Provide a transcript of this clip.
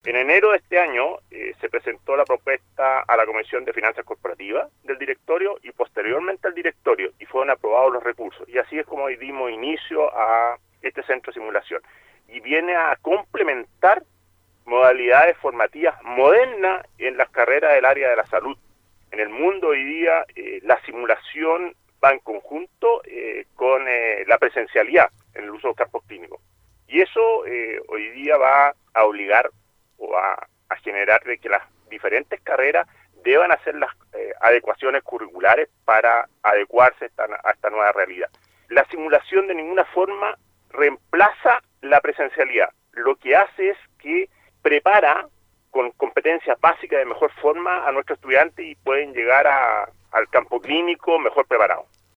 En enero de este año se presentó la propuesta a la Comisión de Finanzas Corporativas del directorio y posteriormente al directorio, y fueron aprobados los recursos. Y así es como hoy dimos inicio a este centro de simulación. Y viene a complementar modalidades formativas modernas en las carreras del área de la salud. En el mundo hoy día la simulación va en conjunto con la presencialidad en el uso de campos clínicos. Y eso hoy día va a obligar o a generar de que las diferentes carreras deban hacer las adecuaciones curriculares para adecuarse a esta nueva realidad. La simulación de ninguna forma reemplaza la presencialidad. Lo que hace es que prepara con competencias básicas de mejor forma a nuestros estudiantes y pueden llegar al campo clínico mejor preparados.